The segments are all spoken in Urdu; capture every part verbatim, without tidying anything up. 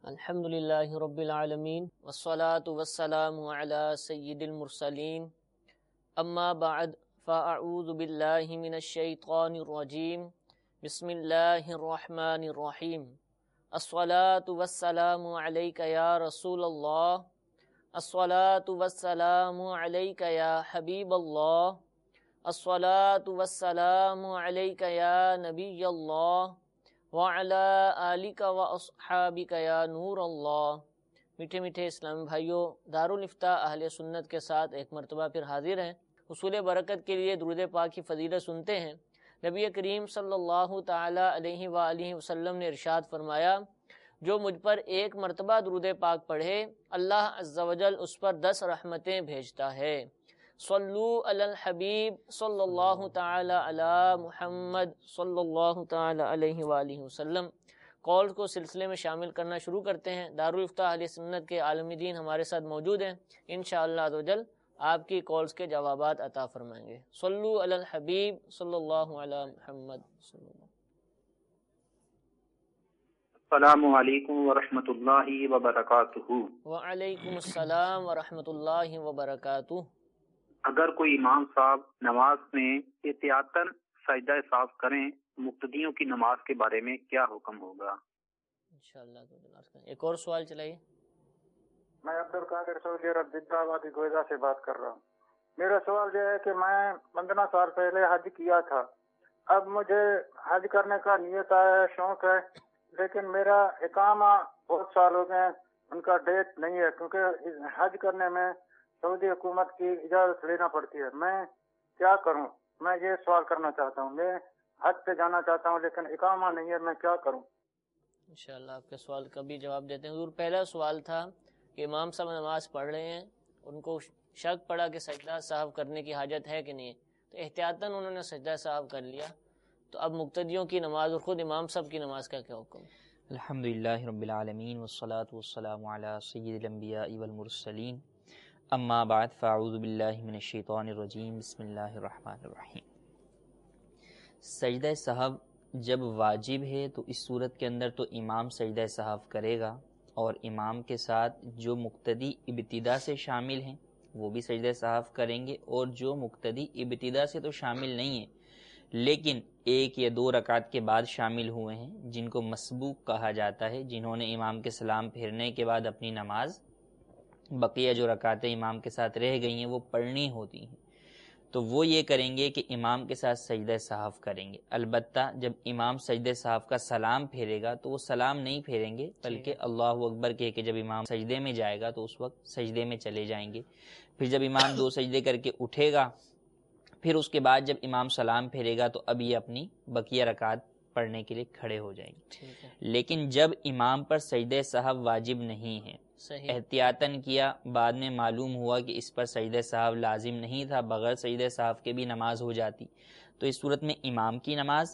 الحمد للہ رب العالمین والصلاة والسلام علی سید المرسلین اما بعد فاعوذ باللہ من الشیطان الرجیم بسم اللہ الرحمن الرحیم الصلاة والسلام علیک یا رسول اللہ الصلاة والسلام علیک یا حبیب اللہ الصلاة والسلام علیک یا نبی اللہ وَعَلَىٰ آلِكَ وَأَصْحَابِكَ یا نور اللہ۔ میٹھے میٹھے اسلامی بھائیوں، دارالفتاء اہل سنت کے ساتھ ایک مرتبہ پھر حاضر ہیں۔ حصول برکت کے لیے درود پاک کی فضیلت سنتے ہیں۔ نبی کریم صلی اللہ تعالی علیہ وآلہ وسلم نے ارشاد فرمایا، جو مجھ پر ایک مرتبہ درود پاک پڑھے اللہ عز و جل اس پر دس رحمتیں بھیجتا ہے۔ صلو علی الحبیب صلی اللہ تعالی علی محمد صلی اللہ تعالی علیہ وآلہ وسلم۔ کالز کو سلسلے میں شامل کرنا شروع کرتے ہیں۔ دارالفتاء اہل سنت کے عالم دین ہمارے ساتھ موجود ہیں، انشاءاللہ عز و جل آپ کی کالز کے جوابات عطا فرمائیں گے۔ صلو علی الحبیب صلی اللہ علی محمد صلی اللہ۔ السلام علیکم ورحمۃ اللہ وبرکاتہ۔ وعلیکم السلام ورحمۃ اللہ وبرکاتہ۔ اگر کوئی امام صاحب نماز میں احتیاطاً سجدہ صاف کریں، مقتدیوں کی نماز کے بارے میں کیا حکم ہوگا؟ انشاءاللہ ایک اور سوال چلائیے۔ میں عبد القادر سعودی عرب جدہ آبادی گوئزہ سے بات کر رہا ہوں۔ میرا سوال یہ ہے کہ میں پندرہ سال پہلے حج کیا تھا، اب مجھے حج کرنے کا نیت ہے، شوق ہے، لیکن میرا اقامہ بہت سال ہو گئے، ان کا ڈیٹ نہیں ہے، کیونکہ حج کرنے میں سعودی حکومت کی اجازت لینا پڑتی ہے۔ میں کیا کروں؟ میں یہ سوال کرنا چاہتا ہوں، میں حج پہ جانا چاہتا ہوں لیکن اقامہ نہیں ہے، میں کیا کروں؟ انشاءاللہ آپ کے سوال کا بھی جواب دیتے ہیں۔ حضور پہلا سوال تھا کہ امام صاحب نماز پڑھ رہے ہیں، ان کو شک پڑا کہ سجدہ صاحب کرنے کی حاجت ہے کہ نہیں، تو احتیاطاً انہوں نے سجدہ صاحب کر لیا، تو اب مقتدیوں کی نماز اور خود امام صاحب کی نماز کا کیا حکم؟ الحمدللہ رب العالمین والصلاة والسلام علی سید الانبیاء والمرسلین، اما بعد فاعوذ باللہ من الشیطان الرجیم، بسم اللہ الرحمن الرحیم۔ سجدہ سہو جب واجب ہے تو اس صورت کے اندر تو امام سجدہ سہو کرے گا، اور امام کے ساتھ جو مقتدی ابتدا سے شامل ہیں وہ بھی سجدہ سہو کریں گے، اور جو مقتدی ابتدا سے تو شامل نہیں ہیں لیکن ایک یا دو رکعت کے بعد شامل ہوئے ہیں، جن کو مسبوق کہا جاتا ہے، جنہوں نے امام کے سلام پھیرنے کے بعد اپنی نماز بقیہ جو رکعتیں امام کے ساتھ رہ گئی ہیں وہ پڑھنی ہوتی ہیں، تو وہ یہ کریں گے کہ امام کے ساتھ سجدہ سہو کریں گے۔ البتہ جب امام سجدہ سہو کا سلام پھیرے گا تو وہ سلام نہیں پھیریں گے، بلکہ اللہ اکبر کہہ کے جب امام سجدے میں جائے گا تو اس وقت سجدے میں چلے جائیں گے۔ پھر جب امام دو سجدے کر کے اٹھے گا، پھر اس کے بعد جب امام سلام پھیرے گا تو اب یہ اپنی بقیہ رکعت پڑھنے کے لیے کھڑے ہو جائیں گے۔ لیکن جب امام پر سجدہ سہو واجب نہیں ہے، احتیاطاً کیا، بعد میں معلوم ہوا کہ اس پر سجدہ سہو لازم نہیں تھا، بغیر سجدہ سہو کے بھی نماز ہو جاتی، تو اس صورت میں امام کی نماز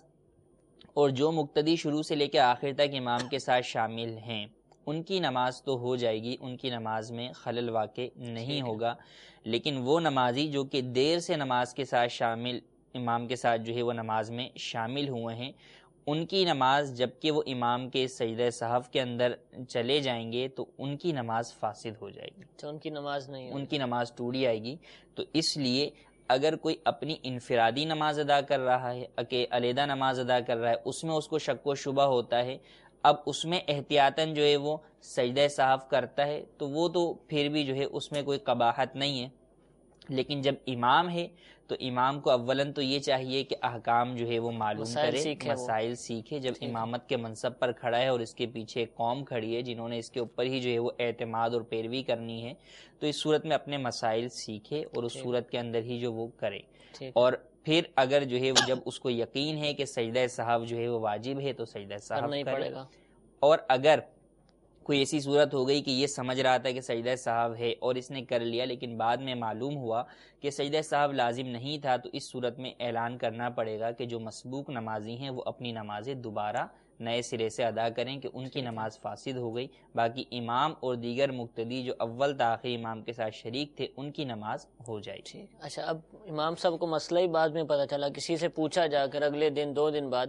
اور جو مقتدی شروع سے لے کے آخر تک امام کے ساتھ شامل ہیں ان کی نماز تو ہو جائے گی، ان کی نماز میں خلل واقع نہیں ہوگا۔ لیکن وہ نمازی جو کہ دیر سے نماز کے ساتھ شامل امام کے ساتھ جو ہے وہ نماز میں شامل ہوئے ہیں، ان کی نماز جبکہ وہ امام کے سجدہ سہو کے اندر چلے جائیں گے تو ان کی نماز فاسد ہو جائے گی، تو ان کی نماز نہیں ان کی نماز ٹوٹی آئے گی۔ تو اس لیے اگر کوئی اپنی انفرادی نماز ادا کر رہا ہے کہ علیحدہ نماز ادا کر رہا ہے، اس میں اس کو شک و شبہ ہوتا ہے، اب اس میں احتیاطاً جو ہے وہ سجدہ سہو کرتا ہے تو وہ تو پھر بھی جو ہے اس میں کوئی قباحت نہیں ہے۔ لیکن جب امام ہے تو امام کو اولاً تو یہ چاہیے کہ احکام جو ہے وہ معلوم کرے، مسائل سیکھے۔ جب امامت کے منصب پر کھڑا ہے اور اس کے پیچھے ایک قوم کھڑی ہے جنہوں نے اس کے اوپر ہی جو ہے وہ اعتماد اور پیروی کرنی ہے، تو اس صورت میں اپنے مسائل سیکھے اور اس صورت کے اندر ہی جو وہ کرے۔ اور پھر اگر جو ہے وہ جب اس کو یقین ہے کہ سجدہ سہو جو ہے وہ واجب ہے تو سجدہ سہو کرے گا، اور اگر کوئی ایسی صورت ہو گئی کہ یہ سمجھ رہا تھا کہ سجدہ سہو ہے اور اس نے کر لیا لیکن بعد میں معلوم ہوا کہ سجدہ سہو لازم نہیں تھا، تو اس صورت میں اعلان کرنا پڑے گا کہ جو مسبوق نمازی ہیں وہ اپنی نمازیں دوبارہ نئے سرے سے ادا کریں کہ ان کی نماز فاسد ہو گئی، باقی امام اور دیگر مقتدی جو اول تاخیر امام کے ساتھ شریک تھے ان کی نماز ہو جائے گی۔ اچھا، اب امام صاحب کو مسئلہ ہی بعد میں پتہ چلا، کسی سے پوچھا جا کر اگلے دن دو دن بعد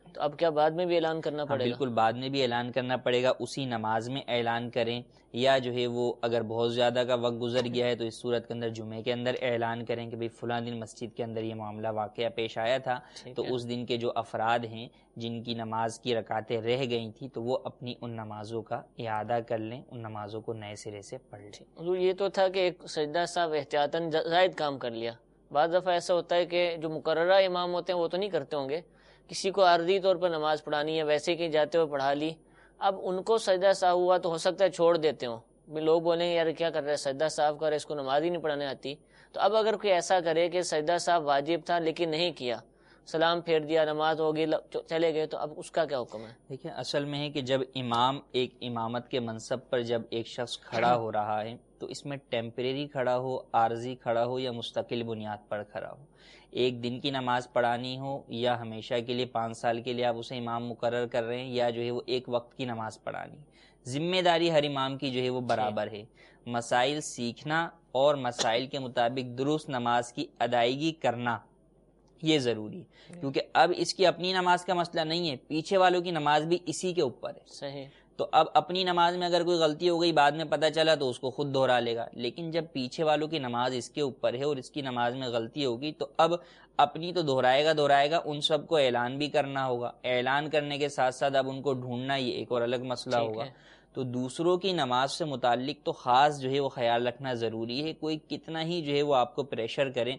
تو اب کیا بعد میں بھی اعلان کرنا پڑے گا؟ بالکل بعد میں بھی اعلان کرنا پڑے گا، اسی نماز میں اعلان کریں، یا جو ہے وہ اگر بہت زیادہ کا وقت گزر گیا ہے تو اس صورت کے اندر جمعے کے اندر اعلان کریں کہ بھئی فلاں دن مسجد کے اندر یہ معاملہ واقعہ پیش آیا تھا، تو اس دن کے جو افراد ہیں جن کی نماز کی رکعتیں رہ گئی تھیں تو وہ اپنی ان نمازوں کا اعادہ کر لیں، ان نمازوں کو نئے سرے سے پڑھ لیں۔ حضور یہ تو تھا کہ ایک سجدہ صاحب احتیاطاً زائد کام کر لیا، بعض دفعہ ایسا ہوتا ہے کہ جو مقررہ امام ہوتے ہیں وہ تو نہیں کرتے ہوں گے، کسی کو عارضی طور پر نماز پڑھانی ہے، ویسے کہ جاتے ہوئے پڑھا لی، اب ان کو سجدہ صاحب ہوا تو ہو سکتا ہے چھوڑ دیتے ہوں، لوگ بولیں گے یار کیا کر رہے ہیں، سجدہ صاحب کر رہے، اس کو نماز ہی نہیں پڑھانے آتی۔ تو اب اگر کوئی ایسا کرے کہ سجدہ صاحب واجب تھا لیکن نہیں کیا، سلام پھیر دیا، نماز ہوگی، چلے گئے، تو اب اس کا کیا حکم ہے؟ دیکھیں اصل میں ہے کہ جب امام ایک امامت کے منصب پر جب ایک شخص کھڑا ہو رہا ہے تو اس میں ٹیمپریری کھڑا ہو، عارضی کھڑا ہو یا مستقل بنیاد پر کھڑا ہو، ایک دن کی نماز پڑھانی ہو یا ہمیشہ کے لیے پانچ سال کے لیے آپ اسے امام مقرر کر رہے ہیں، یا جو ہے وہ ایک وقت کی نماز پڑھانی، ذمہ داری ہر امام کی جو ہے وہ برابر ہے۔ مسائل سیکھنا اور مسائل کے مطابق درست نماز کی ادائیگی کرنا یہ ضروری ہے، کیونکہ اب اس کی اپنی نماز کا مسئلہ نہیں ہے، پیچھے والوں کی نماز بھی اسی کے اوپر ہے۔ صحیح۔ تو اب اپنی نماز میں اگر کوئی غلطی ہو گئی بعد میں پتہ چلا تو اس کو خود دہرا لے گا، لیکن جب پیچھے والوں کی نماز اس کے اوپر ہے اور اس کی نماز میں غلطی ہوگی تو اب اپنی تو دہرائے گا دہرائے گا ان سب کو اعلان بھی کرنا ہوگا، اعلان کرنے کے ساتھ ساتھ اب ان کو ڈھونڈنا یہ ایک اور الگ مسئلہ ہوگا۔ تو دوسروں کی نماز سے متعلق تو خاص جو ہے وہ خیال رکھنا ضروری ہے، کوئی کتنا ہی جو ہے وہ آپ کو پریشر کرے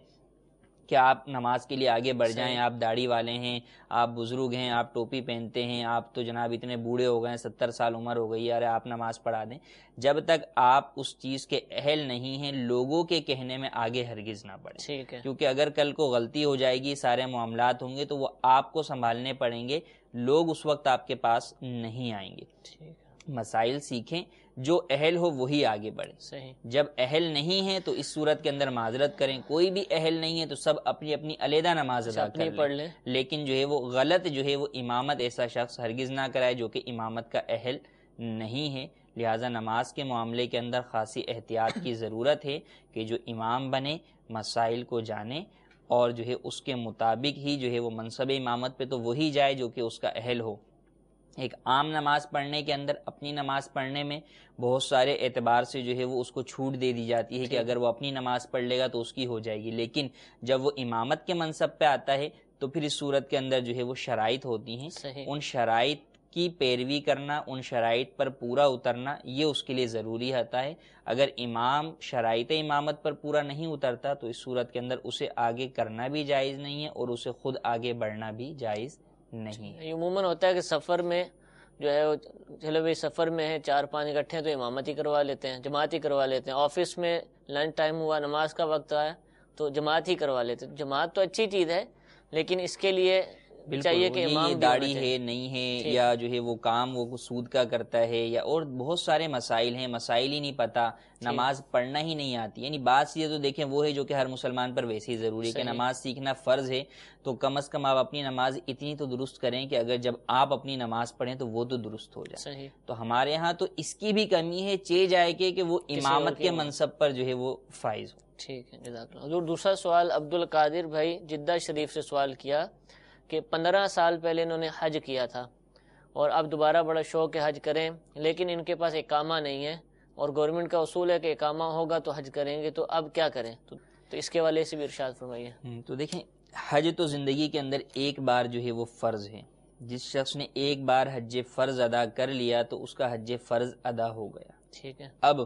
کہ آپ نماز کے لیے آگے بڑھ جائیں، آپ داڑھی والے ہیں، آپ بزرگ ہیں، آپ ٹوپی پہنتے ہیں، آپ تو جناب اتنے بوڑھے ہو گئے ہیں، ستر سال عمر ہو گئی ہے، ارے آپ نماز پڑھا دیں، جب تک آپ اس چیز کے اہل نہیں ہیں لوگوں کے کہنے میں آگے ہرگز نہ بڑھیں، ٹھیک ہے، کیونکہ اگر کل کو غلطی ہو جائے گی، سارے معاملات ہوں گے تو وہ آپ کو سنبھالنے پڑیں گے، لوگ اس وقت آپ کے پاس نہیں آئیں گے۔ ٹھیک ہے، مسائل سیکھیں، جو اہل ہو وہی آگے بڑھے، صحیح۔ جب اہل نہیں ہیں تو اس صورت کے اندر معذرت کریں، کوئی بھی اہل نہیں ہے تو سب اپنی اپنی علیحدہ نماز ادا کر پڑھ لیں، لیں، لیکن جو ہے وہ غلط جو ہے وہ امامت ایسا شخص ہرگز نہ کرائے جو کہ امامت کا اہل نہیں ہے۔ لہٰذا نماز کے معاملے کے اندر خاصی احتیاط کی ضرورت ہے کہ جو امام بنے مسائل کو جانے اور جو ہے اس کے مطابق ہی جو ہے وہ منصب امامت پہ تو وہی جائے جو کہ اس کا اہل ہو۔ ایک عام نماز پڑھنے کے اندر اپنی نماز پڑھنے میں بہت سارے اعتبار سے جو ہے وہ اس کو چھوٹ دے دی جاتی ہے کہ اگر وہ اپنی نماز پڑھ لے گا تو اس کی ہو جائے گی، لیکن جب وہ امامت کے منصب پہ آتا ہے تو پھر اس صورت کے اندر جو ہے وہ شرائط ہوتی ہیں، ان شرائط کی پیروی کرنا، ان شرائط پر پورا اترنا یہ اس کے لیے ضروری ہوتا ہے۔ اگر امام شرائط امامت پر پورا نہیں اترتا تو اس صورت کے اندر اسے آگے کرنا بھی جائز نہیں ہے اور اسے خود آگے بڑھنا بھی جائز نہیں ہے۔ عموماً ہوتا ہے کہ سفر میں جو ہے چلو بھائی سفر میں ہے، چار پانچ اکٹھے ہیں تو امامت ہی کروا لیتے ہیں، جماعت ہی کروا لیتے ہیں، آفس میں لنچ ٹائم ہوا، نماز کا وقت آیا تو جماعت ہی کروا لیتے ہیں۔ جماعت تو اچھی چیز ہے لیکن اس کے لیے چاہیے کہ امام بھی داڑھی ہے نہیں ہے یا جو ہے وہ کام وہ سود کا کرتا ہے یا اور بہت سارے مسائل ہیں، مسائل ہی نہیں پتہ، نماز پڑھنا ہی نہیں آتی، یعنی بات یہ تو دیکھیں وہ ہے جو کہ ہر مسلمان پر ویسے ہی ضروری ہے کہ نماز سیکھنا فرض ہے، تو کم از کم آپ اپنی نماز اتنی تو درست کریں کہ اگر جب آپ اپنی نماز پڑھیں تو وہ تو درست ہو جائے۔ تو ہمارے ہاں تو اس کی بھی کمی ہے، چے جائے کہ کہ وہ امامت کے منصب پر جو ہے وہ فائز ہو۔ ٹھیک ہے، جزاک اللہ۔ حضور دوسرا سوال عبد القادر بھائی جدہ شریف سے سوال کیا کہ پندرہ سال پہلے انہوں نے حج کیا تھا اور اب دوبارہ بڑا شوق ہے حج کریں، لیکن ان کے پاس اقامہ نہیں ہے اور گورنمنٹ کا اصول ہے کہ اقامہ ہوگا تو حج کریں گے، تو اب کیا کریں؟ تو اس کے والے سے بھی ارشاد فرمائیے۔ تو دیکھیں حج تو زندگی کے اندر ایک بار جو ہے وہ فرض ہے، جس شخص نے ایک بار حج فرض ادا کر لیا تو اس کا حج فرض ادا ہو گیا۔ ٹھیک ہے، اب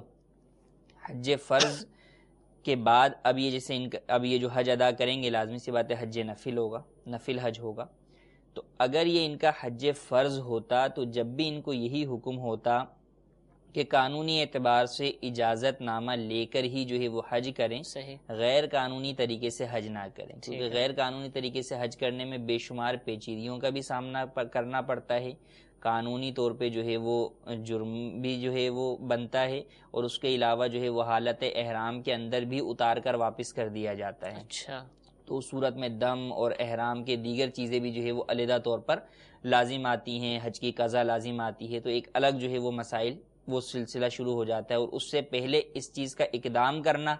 حج فرض کے بعد اب یہ جیسے ان اب یہ جو حج ادا کریں گے لازمی سی بات ہے حج نفل ہوگا، نفل حج ہوگا، تو اگر یہ ان کا حج فرض ہوتا تو جب بھی ان کو یہی حکم ہوتا کہ قانونی اعتبار سے اجازت نامہ لے کر ہی جو ہے وہ حج کریں، غیر قانونی طریقے سے حج نہ کریں، کیونکہ غیر قانونی طریقے سے حج کرنے میں بے شمار پیچیدگیوں کا بھی سامنا کرنا پڑتا ہے، قانونی طور پہ جو ہے وہ جرم بھی جو ہے وہ بنتا ہے، اور اس کے علاوہ جو ہے وہ حالت احرام کے اندر بھی اتار کر واپس کر دیا جاتا ہے۔ اچھا، تو اس صورت میں دم اور احرام کے دیگر چیزیں بھی جو ہے وہ علیحدہ طور پر لازم آتی ہیں، حج کی قضا لازم آتی ہے، تو ایک الگ جو ہے وہ مسائل وہ سلسلہ شروع ہو جاتا ہے، اور اس سے پہلے اس چیز کا اقدام کرنا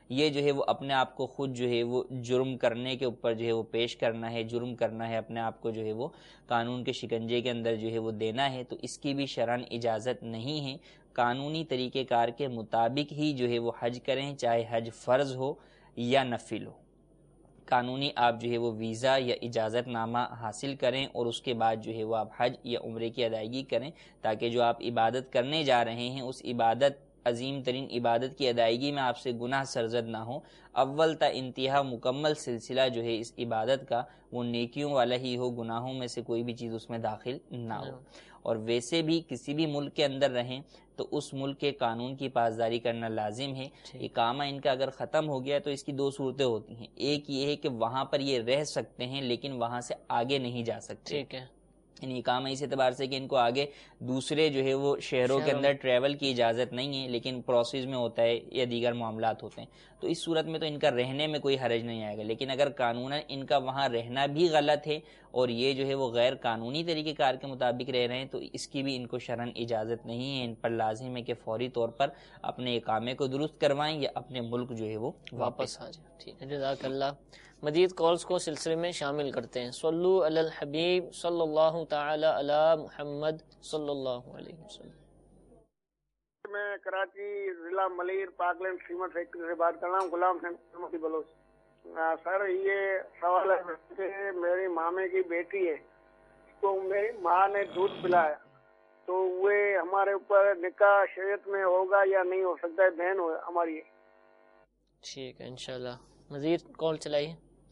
یہ جو ہے وہ اپنے آپ کو خود جو ہے وہ جرم کرنے کے اوپر جو ہے وہ پیش کرنا ہے، جرم کرنا ہے، اپنے آپ کو جو ہے وہ قانون کے شکنجے کے اندر جو ہے وہ دینا ہے، تو اس کی بھی شرعاً اجازت نہیں ہے۔ قانونی طریقہ کار کے مطابق ہی جو ہے وہ حج کریں، چاہے حج فرض ہو یا نفل ہو۔ قانونی آپ جو ہے وہ ویزا یا اجازت نامہ حاصل کریں اور اس کے بعد جو ہے وہ آپ حج یا عمرے کی ادائیگی کریں، تاکہ جو آپ عبادت کرنے جا رہے ہیں اس عبادت عظیم ترین عبادت کی ادائیگی میں آپ سے گناہ سرزد نہ ہو۔ اول تا انتہا مکمل سلسلہ جو ہے اس عبادت کا وہ نیکیوں والا ہی ہو، گناہوں میں سے کوئی بھی چیز اس میں داخل نہ ہو۔ اور ویسے بھی کسی بھی ملک کے اندر رہیں تو اس ملک کے قانون کی پاسداری کرنا لازم ہے۔ اقامہ ان کا اگر ختم ہو گیا تو اس کی دو صورتیں ہوتی ہیں، ایک یہ ہے کہ وہاں پر یہ رہ سکتے ہیں لیکن وہاں سے آگے نہیں جا سکتے، ٹھیک ہے، یعنی اقامہ اس اعتبار سے کہ ان کو آگے دوسرے جو ہے وہ شہروں کے اندر ٹریول کی اجازت نہیں ہے، لیکن پروسیس میں ہوتا ہے یا دیگر معاملات ہوتے ہیں، تو اس صورت میں تو ان کا رہنے میں کوئی حرج نہیں آئے گا۔ لیکن اگر قانونا ان کا وہاں رہنا بھی غلط ہے اور یہ جو ہے وہ غیر قانونی طریقہ کار کے مطابق رہ رہے ہیں تو اس کی بھی ان کو شرعاً اجازت نہیں ہے۔ ان پر لازم ہے کہ فوری طور پر اپنے اقامے کو درست کروائیں یا اپنے ملک جو ہے وہ واپس آ جائیں۔ ٹھیک ہے، جزاک اللہ۔ مزید کالز کو سلسلے میں شامل کرتے ہیں۔ صلو علی الحبیب صلی اللہ تعالی علی محمد صلی اللہ علیہ وسلم۔ میں کراچی ضلع ملیر پاکلینڈ سیمنٹ فیکٹری سے بات کر رہا ہوں، غلام حسین بلوچ۔ سر یہ سوال ہے کہ میری مامے کی بیٹی ہے، تو میری ماں نے دودھ پلایا تو وہ ہمارے اوپر نکاح شریعت میں ہوگا یا نہیں ہو سکتا ہے؟ بہن ہو ہماری۔ ٹھیک ہے، انشاءاللہ مزید کال چلائیے۔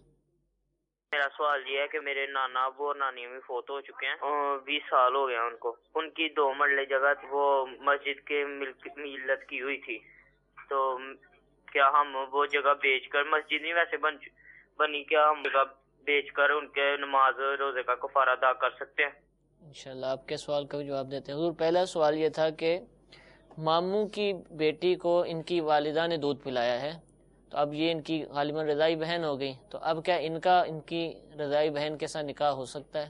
میرا سوال یہ ہے کہ میرے نانا ابو اور نانی امی فوت ہو چکے ہیں، بیس سال ہو گئے ہیں ان کو۔ ان کی دو مرلے جگہ وہ مسجد کے ملت کی ہوئی تھی، تو کیا ہم وہ جگہ بیچ کر، مسجد نہیں ویسے بن بنی، کیا ہم جگہ بیچ کر ان کے نماز روزے کا کفارہ ادا کر سکتے ہیں؟ انشاءاللہ آپ کے سوال کا بھی جواب دیتے ہیں۔ حضور پہلا سوال یہ تھا کہ ماموں کی بیٹی کو ان کی والدہ نے دودھ پلایا ہے، تو اب یہ ان کی غالباً رضائی بہن ہو گئی، تو اب کیا ان کا ان کی رضائی بہن کے ساتھ نکاح ہو سکتا ہے؟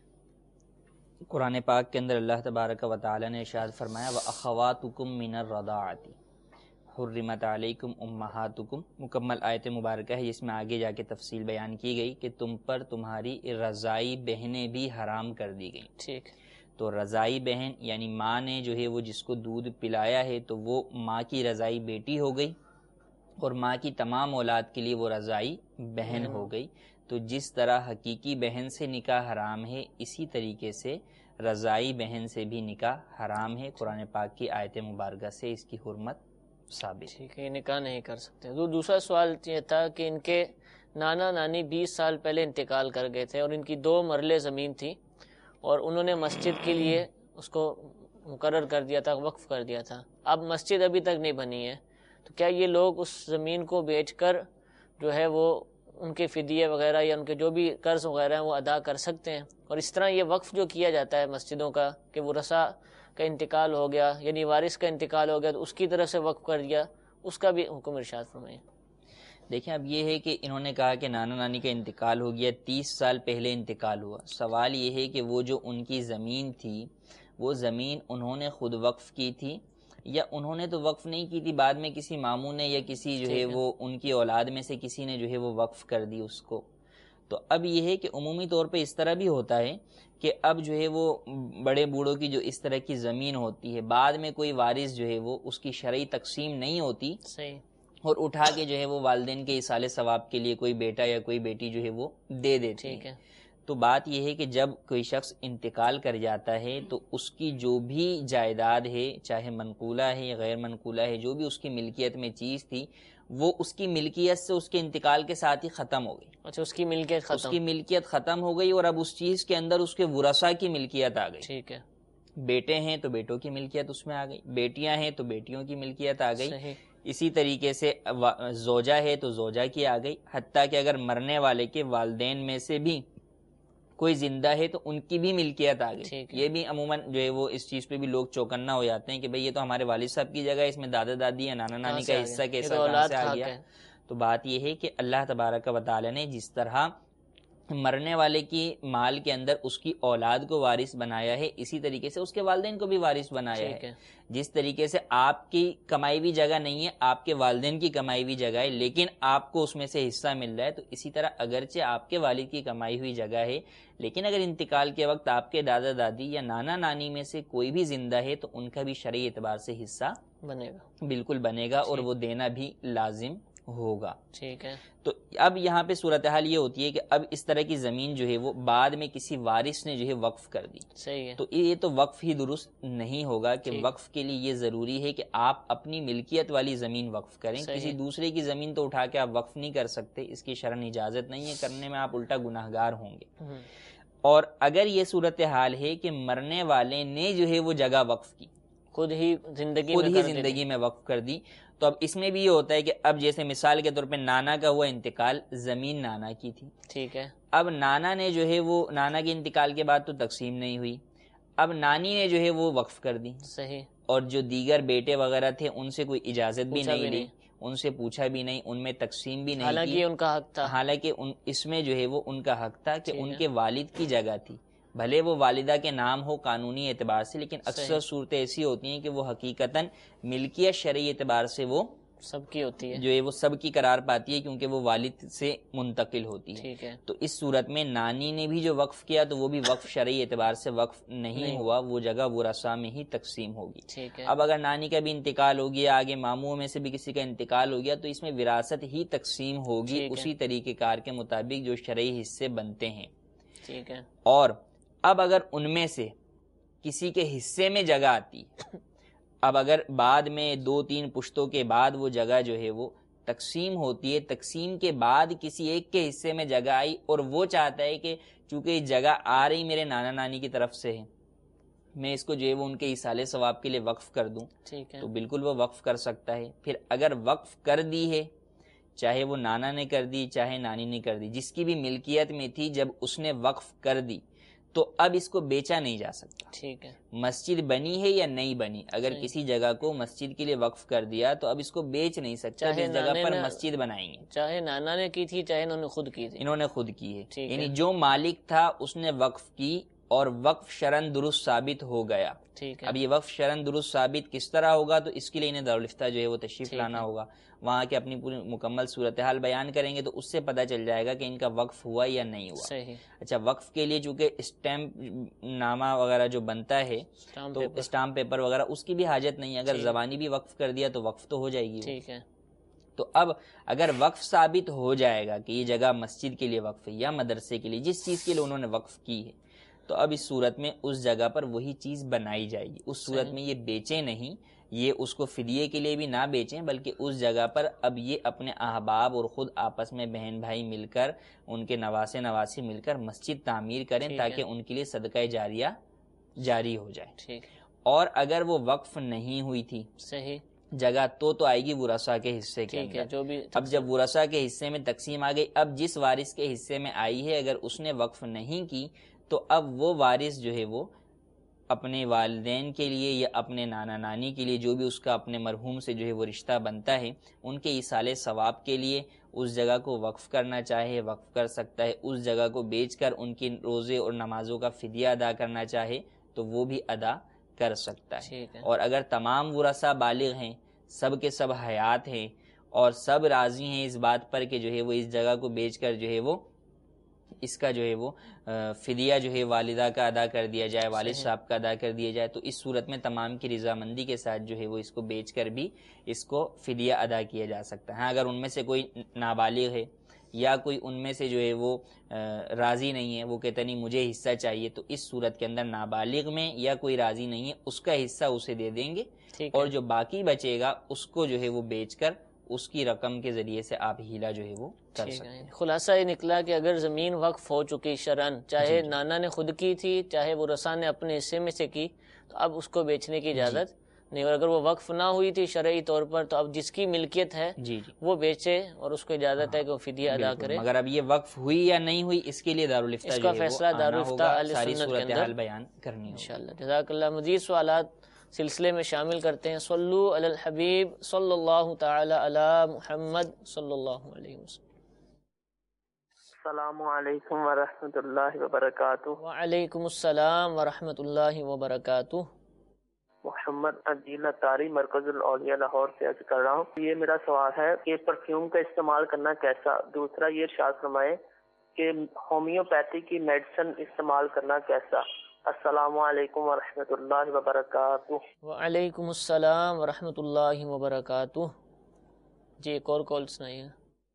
قرآن پاک کے اندر اللہ تبارک و تعالی نے ارشاد فرمایا وَأَخَوَاتُكُم مِّنَ الرَّضَاعَةِ حُرِّمَتْ عَلَيْكُمْ أُمَّهَاتُكُم، مکمل آیت مبارکہ ہے، جس میں آگے جا کے تفصیل بیان کی گئی کہ تم پر تمہاری رضائی بہنیں بھی حرام کر دی گئیں۔ ٹھیک، تو رضائی بہن یعنی ماں نے جو ہے وہ جس کو دودھ پلایا ہے تو وہ ماں کی رضائی بیٹی ہو گئی، اور ماں کی تمام اولاد کے لیے وہ رضائی بہن ہو گئی۔ تو جس طرح حقیقی بہن سے نکاح حرام ہے، اسی طریقے سے رضائی بہن سے بھی نکاح حرام ہے۔ قرآن پاک کی آیت مبارکہ سے اس کی حرمت ثابت ہے۔ ٹھیک ہے، یہ نکاح نہیں کر سکتے۔ حضور دوسرا سوال یہ تھا کہ ان کے نانا نانی بیس سال پہلے انتقال کر گئے تھے اور ان کی دو مرلے زمین تھی اور انہوں نے مسجد کے لیے اس کو مقرر کر دیا تھا، وقف کر دیا تھا، اب مسجد ابھی تک نہیں بنی ہے، تو کیا یہ لوگ اس زمین کو بیچ کر جو ہے وہ ان کے فدیے وغیرہ یا ان کے جو بھی قرض وغیرہ ہیں وہ ادا کر سکتے ہیں؟ اور اس طرح یہ وقف جو کیا جاتا ہے مسجدوں کا کہ ورثاء کا انتقال ہو گیا یعنی وارث کا انتقال ہو گیا تو اس کی طرف سے وقف کر دیا، اس کا بھی حکم ارشاد فرمائیں۔ دیکھیں اب یہ ہے کہ انہوں نے کہا کہ نانا نانی کا انتقال ہو گیا، تیس سال پہلے انتقال ہوا۔ سوال یہ ہے کہ وہ جو ان کی زمین تھی وہ زمین انہوں نے خود وقف کی تھی یا انہوں نے تو وقف نہیں کی تھی، بعد میں کسی ماموں نے یا کسی جو ہے وہ ان کی اولاد میں سے کسی نے جو ہے وہ وقف کر دی اس کو۔ تو اب یہ ہے کہ عمومی طور پہ اس طرح بھی ہوتا ہے کہ اب جو ہے وہ بڑے بوڑھوں کی جو اس طرح کی زمین ہوتی ہے، بعد میں کوئی وارث جو ہے وہ اس کی شرعی تقسیم نہیں ہوتی، صحیح، اور اٹھا کے جو ہے وہ والدین کے ایصال ثواب کے لیے کوئی بیٹا یا کوئی بیٹی جو ہے وہ دے دیتی ہے۔ ٹھیک ہے، تو بات یہ ہے کہ جب کوئی شخص انتقال کر جاتا ہے تو اس کی جو بھی جائیداد ہے، چاہے منقولہ ہے یا غیر منقولہ ہے، جو بھی اس کی ملکیت میں چیز تھی وہ اس کی ملکیت سے اس کے انتقال کے ساتھ ہی ختم ہو گئی۔ اچھا، اس کی ملکیت ختم، اس کی ملکیت ختم ہو گئی اور اب اس چیز کے اندر اس کے ورثاء کی ملکیت آ گئی۔ ٹھیک ہے، بیٹے ہیں تو بیٹوں کی ملکیت اس میں آ گئی، بیٹیاں ہیں تو بیٹیوں کی ملکیت آ گئی، صحیح، اسی طریقے سے زوجہ ہے تو زوجہ کی آ گئی، حتیٰ کہ اگر مرنے والے کے والدین میں سے بھی کوئی زندہ ہے تو ان کی بھی ملکیت آ گئی۔ یہ بھی عموماً جو ہے وہ اس چیز پہ بھی لوگ چوکنا ہو جاتے ہیں کہ بھئی یہ تو ہمارے والد صاحب کی جگہ ہے، اس میں دادا دادی یا نانا نانی کا حصہ کیسا کہاں سے آ گیا؟ تو بات یہ ہے کہ اللہ تبارک و تعالی نے جس طرح مرنے والے کی مال کے اندر اس کی اولاد کو وارث بنایا ہے، اسی طریقے سے اس کے والدین کو بھی وارث بنایا ہے۔ جس طریقے سے آپ کی کمائی ہوئی جگہ نہیں ہے، آپ کے والدین کی کمائی ہوئی جگہ ہے، لیکن آپ کو اس میں سے حصہ مل رہا ہے، تو اسی طرح اگرچہ آپ کے والد کی کمائی ہوئی جگہ ہے، لیکن اگر انتقال کے وقت آپ کے دادا دادی یا نانا نانی میں سے کوئی بھی زندہ ہے تو ان کا بھی شرعی اعتبار سے حصہ بنے گا، بالکل بنے گا، اور وہ دینا بھی لازم ہوگا۔ ٹھیک ہے، تو اب یہاں پہ صورتحال یہ ہوتی ہے کہ اب اس طرح کی زمین جو ہے وہ بعد میں کسی وارث نے جو ہے وقف کر دی، صحیح ہے، تو یہ تو وقف ہی درست نہیں ہوگا کہ وقف کے لیے یہ ضروری ہے کہ آپ اپنی ملکیت والی زمین وقف کریں، کسی دوسرے کی زمین تو اٹھا کے آپ وقف نہیں کر سکتے، اس کی شرعن اجازت نہیں ہے، کرنے میں آپ الٹا گناہگار ہوں گے۔ اور اگر یہ صورتحال ہے کہ مرنے والے نے جو ہے وہ جگہ وقف کی، خود ہی زندگی خود ہی زندگی میں وقف کر دی، تو اب اس میں بھی یہ ہوتا ہے کہ اب جیسے مثال کے طور پہ نانا کا ہوا انتقال، زمین نانا کی تھی، ٹھیک ہے، اب نانا نے جو ہے وہ نانا کے انتقال کے بعد تو تقسیم نہیں ہوئی، اب نانی نے جو ہے وہ وقف کر دی، صحیح، اور جو دیگر بیٹے وغیرہ تھے ان سے کوئی اجازت بھی نہیں لی، ان سے پوچھا بھی نہیں، ان میں تقسیم بھی نہیں، حالانکہ ان کا حق تھا، حالانکہ اس میں جو ہے وہ ان کا حق تھا کہ ان کے والد کی جگہ تھی، بھلے وہ والدہ کے نام ہو قانونی اعتبار سے، لیکن اکثر صورتیں ایسی ہوتی ہیں کہ وہ حقیقتاً ملکیت شرعی اعتبار سے وہ سب کی ہوتی ہے، جو ہے وہ سب کی قرار پاتی ہے، کیونکہ وہ والد سے منتقل ہوتی ہے۔ ٹھیک ہے، تو اس صورت میں نانی نے بھی جو وقف کیا تو وہ بھی وقف شرعی اعتبار سے وقف نہیں ہوا، وہ جگہ ورثاء میں ہی تقسیم ہوگی۔ ٹھیک ہے، اب اگر نانی کا بھی انتقال ہو گیا، آگے ماموں میں سے بھی کسی کا انتقال ہو گیا، تو اس میں وراثت ہی تقسیم ہوگی اسی طریقہ کار کے مطابق جو شرعی حصے بنتے ہیں۔ ٹھیک ہے، اور اب اگر ان میں سے کسی کے حصے میں جگہ آتی، اب اگر بعد میں دو تین پشتوں کے بعد وہ جگہ جو ہے وہ تقسیم ہوتی ہے، تقسیم کے بعد کسی ایک کے حصے میں جگہ آئی اور وہ چاہتا ہے کہ چونکہ یہ جگہ آ رہی میرے نانا نانی کی طرف سے ہے، میں اس کو جو ہے وہ ان کے ایصال ثواب کے لیے وقف کر دوں، تو بالکل وہ وقف کر سکتا ہے۔ پھر اگر وقف کر دی ہے، چاہے وہ نانا نے کر دی چاہے نانی نے کر دی، جس کی بھی ملکیت میں تھی، جب اس نے وقف کر دی تو اب اس کو بیچا نہیں جا سکتا۔ ٹھیک ہے، مسجد بنی ہے یا نہیں بنی، اگر کسی جگہ کو مسجد کے لیے وقف کر دیا تو اب اس کو بیچ نہیں سکتا، اس جگہ پر مسجد بنائیں گے، چاہے نانا نے کی تھی چاہے انہوں نے خود کی تھی، انہوں نے خود کی ہے، یعنی جو مالک تھا اس نے وقف کی اور وقف شرعن درست ثابت ہو گیا۔ ٹھیک ہے، اب یہ وقف شرعن درست ثابت کس طرح ہوگا، تو اس کے لیے انہیں دارالفتہ جو ہے وہ تشریف لانا ہوگا، وہاں کے اپنی پوری مکمل صورتحال بیان کریں گے تو اس سے پتہ چل جائے گا کہ ان کا وقف ہوا یا نہیں ہوا۔ صحیح، اچھا، وقف کے لیے چونکہ اسٹیمپ نامہ وغیرہ جو بنتا ہے تو اسٹامپ پیپر وغیرہ اس کی بھی حاجت نہیں ہے، اگر زبانی بھی وقف کر دیا تو وقف تو ہو جائے گی۔ ٹھیک ہے، تو اب اگر وقف ثابت ہو جائے گا کہ یہ جگہ مسجد کے لیے وقف ہے یا مدرسے کے لیے، جس چیز کے لیے انہوں نے وقف کی ہے، تو اب اس صورت میں اس جگہ پر وہی چیز بنائی جائے گی، اس صورت میں یہ بیچے نہیں، یہ اس کو فدیے کے لیے بھی نہ بیچیں، بلکہ اس جگہ پر اب یہ اپنے احباب اور خود آپس میں بہن بھائی مل کر، ان کے نواسے نواسی مل کر مسجد تعمیر کریں تاکہ ان کے لیے صدقہ جاریہ جاری ہو جائے۔ ٹھیک، اور اگر وہ وقف نہیں ہوئی تھی، صحیح، جگہ تو تو آئے گی ورثاء کے حصے کے اندر، جو بھی اب جب ورثاء کے حصے میں تقسیم آ گئی، اب جس وارث کے حصے میں آئی ہے اگر اس نے وقف نہیں کی تو اب وہ وارث جو ہے وہ اپنے والدین کے لیے یا اپنے نانا نانی کے لیے، جو بھی اس کا اپنے مرحوم سے جو ہے وہ رشتہ بنتا ہے، ان کے ایصال ثواب کے لیے اس جگہ کو وقف کرنا چاہے وقف کر سکتا ہے، اس جگہ کو بیچ کر ان کی روزے اور نمازوں کا فدیہ ادا کرنا چاہے تو وہ بھی ادا کر سکتا ہے۔ اور اگر تمام ورثاء بالغ ہیں، سب کے سب حیات ہیں اور سب راضی ہیں اس بات پر کہ جو ہے وہ اس جگہ کو بیچ کر جو ہے وہ اس کا جو ہے وہ فدیہ جو ہے والدہ کا ادا کر دیا جائے، والد صاحب کا ادا کر دیا جائے، تو اس صورت میں تمام کی رضامندی کے ساتھ جو ہے وہ اس کو بیچ کر بھی اس کو فدیہ ادا کیا جا سکتا ہے۔ ہاں، اگر ان میں سے کوئی نابالغ ہے یا کوئی ان میں سے جو ہے وہ راضی نہیں ہے، وہ کہتا نہیں مجھے حصہ چاہیے، تو اس صورت کے اندر نابالغ میں یا کوئی راضی نہیں ہے اس کا حصہ اسے دے دیں گے، اور جو باقی بچے گا اس کو جو ہے وہ بیچ کر اس کی رقم کے ذریعے سے آپ ہیلا جو ہے وہ کر سکتے ہیں۔ خلاصہ یہ نکلا کہ اگر زمین وقف ہو چکی شرعن، چاہے جی جی نانا نے خود کی تھی چاہے وہ ورثاء نے اپنے حصے میں سے کی، تو اب اس کو بیچنے کی اجازت جی نہیں، اور اگر وہ وقف نہ ہوئی تھی شرعی طور پر تو اب جس کی ملکیت ہے جی جی وہ بیچے اور اس کو اجازت ہے کہ وہ فدیہ ادا کرے۔ مگر اب یہ وقف ہوئی یا نہیں ہوئی اس کے لیے دارالفتہ جو ہے وہ فیصلہ دارالفتہ اہل سنت کے اندر بیان کرنی ہوگی انشاءاللہ۔ جزاک اللہ۔ مزید سوالات سلسلے میں شامل کرتے ہیں۔ صلو علی الحبیب صلی اللہ تعالی علی محمد صلی اللہ علیہ وسلم۔ السلام علیکم ورحمۃ اللہ وبرکاتہ. وعلیکم السلام ورحمۃ اللہ وبرکاتہ. محمد عدیل تاری مرکز الاولیاء لاہور سے عرض کر رہا ہوں. یہ میرا سوال ہے کہ پرفیوم کا استعمال کرنا کیسا. دوسرا یہ ارشاد فرمائے کہ ہومیوپیتھی کی میڈیسن استعمال کرنا کیسا. السلام علیکم ورحمۃ اللہ وبرکاتہ. وعلیکم السلام ورحمۃ اللہ وبرکاتہ. جی ایک اور کال سنائیے.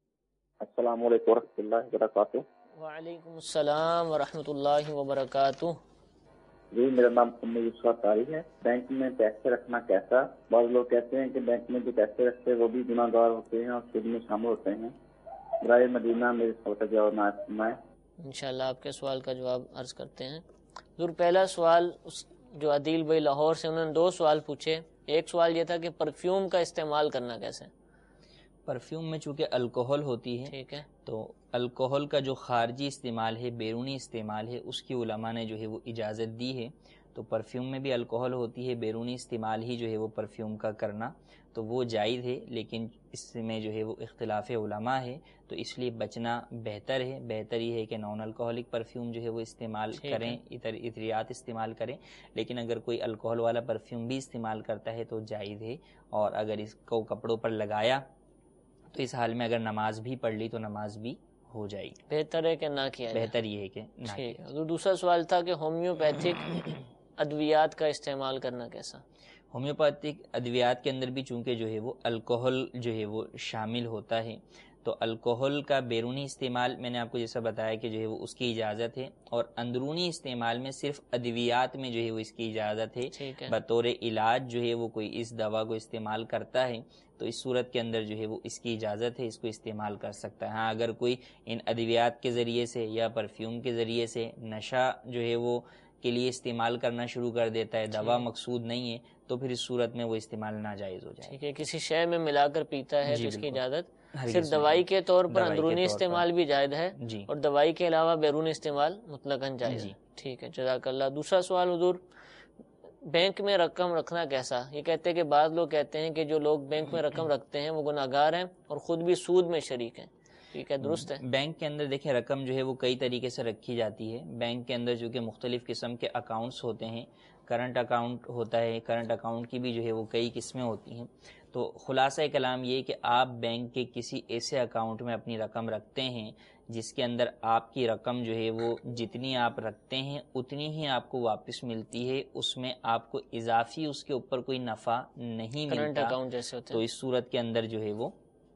السلام علیکم ورحمۃ اللہ وبرکاتہ. وعلیکم السلام ورحمۃ اللہ وبرکاتہ. جی میرا نام محمد یوسف طاری ہے. بینک میں پیسے رکھنا کیسا. بعض لوگ کہتے ہیں کہ بینک میں جو پیسے رکھتے ہیں وہ بھی گناہ گار ہوتے ہیں اور سود میں شامل ہوتے ہیں. برائے مدینہ میرے سوال کا جواب نہ سنائیں. انشاءاللہ آپ کے سوال کا جواب عرض کرتے ہیں. ضرور پہلا سوال اس جو عدیل بھائی لاہور سے انہوں نے دو سوال پوچھے. ایک سوال یہ تھا کہ پرفیوم کا استعمال کرنا کیسے. پرفیوم میں چونکہ الکوہل ہوتی ہے, ٹھیک ہے, تو الکوہل کا جو خارجی استعمال ہے, بیرونی استعمال ہے, اس کی علماء نے جو ہے وہ اجازت دی ہے. تو پرفیوم میں بھی الکوہل ہوتی ہے, بیرونی استعمال ہی جو ہے وہ پرفیوم کا کرنا تو وہ جائز ہے, لیکن اس میں جو ہے وہ اختلاف علماء ہے, تو اس لیے بچنا بہتر ہے. بہتر یہ ہے کہ نان الکوہلک پرفیوم جو ہے وہ استعمال کریں, عطریات استعمال کریں. لیکن اگر کوئی الکوہل والا پرفیوم بھی استعمال کرتا ہے تو جائز ہے. اور اگر اس کو کپڑوں پر لگایا تو اس حال میں اگر نماز بھی پڑھ لی تو نماز بھی ہو جائے گی. بہتر ہے کہ نہ کیا جائے. بہتر یہ ہے کہ نہ کیا جائے. تو دوسرا سوال تھا کہ ہومیوپیتھک ادویات کا استعمال کرنا کیسا. ہومیوپیتھک ادویات کے اندر بھی چونکہ جو ہے وہ الکوہل جو ہے وہ شامل ہوتا ہے, تو الکوہل کا بیرونی استعمال میں نے آپ کو جیسا بتایا کہ جو ہے وہ اس کی اجازت ہے, اور اندرونی استعمال میں صرف ادویات میں جو ہے وہ اس کی اجازت ہے. بطور علاج جو ہے وہ کوئی اس دوا کو استعمال کرتا ہے تو اس صورت کے اندر جو ہے وہ اس کی اجازت ہے, اس کو استعمال کر سکتا ہے. ہاں اگر کوئی ان ادویات کے ذریعے سے یا پرفیوم کے ذریعے سے نشہ جو ہے وہ کے لیے استعمال کرنا شروع کر دیتا ہے, دوا مقصود نہیں ہے, تو پھر اس صورت میں وہ استعمال ناجائز ہو جائے. ٹھیک ہے, کسی شے میں ملا کر پیتا ہے تو اس کی اجازت صرف دوائی کے طور پر اندرونی استعمال بھی جائز ہے, اور دوائی کے علاوہ بیرونی استعمال مطلقاً جائز ہے. ٹھیک ہے, جزاک اللہ. دوسرا سوال حضور, بینک میں رقم رکھنا کیسا. یہ کہتے ہیں کہ بعض لوگ کہتے ہیں کہ جو لوگ بینک میں رقم رکھتے ہیں وہ گناہ گار ہیں اور خود بھی سود میں شریک ہیں. ٹھیک ہے, درست ہے. بینک کے اندر دیکھیں رقم جو ہے وہ کئی طریقے سے رکھی جاتی ہے. بینک کے اندر جو کہ مختلف قسم کے اکاؤنٹس ہوتے ہیں, کرنٹ اکاؤنٹ ہوتا ہے, کرنٹ اکاؤنٹ کی بھی جو ہے وہ کئی قسمیں ہوتی ہیں. تو خلاصہ کلام یہ کہ آپ بینک کے کسی ایسے اکاؤنٹ میں اپنی رقم رکھتے ہیں جس کے اندر آپ کی رقم جو ہے وہ جتنی آپ رکھتے ہیں اتنی ہی آپ کو واپس ملتی ہے, اس میں آپ کو اضافی اس کے اوپر کوئی نفع نہیں ملتا. تو اس صورت کے اندر جو ہے وہ